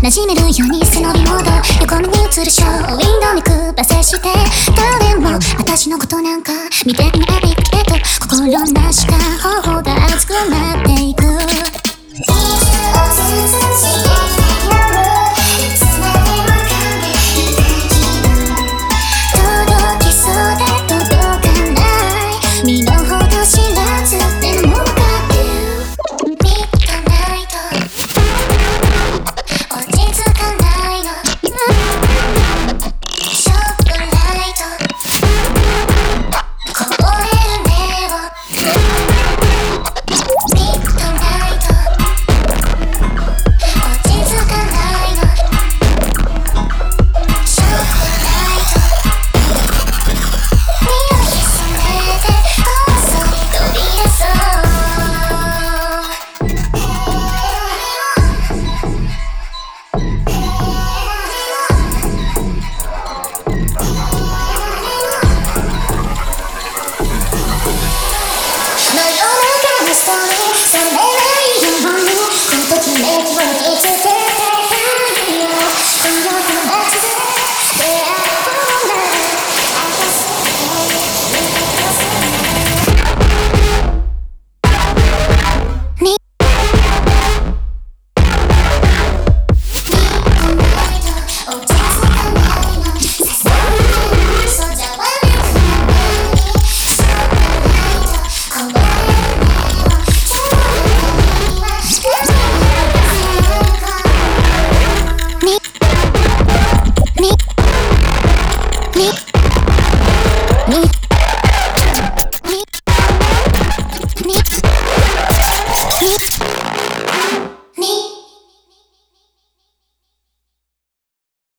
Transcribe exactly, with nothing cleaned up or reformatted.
染めるように背伸びモード横目に映るショーウィンドウにくばせして誰も私のことなんか見ていないけど心なしか頬が熱くなっていくの世の中のストーリー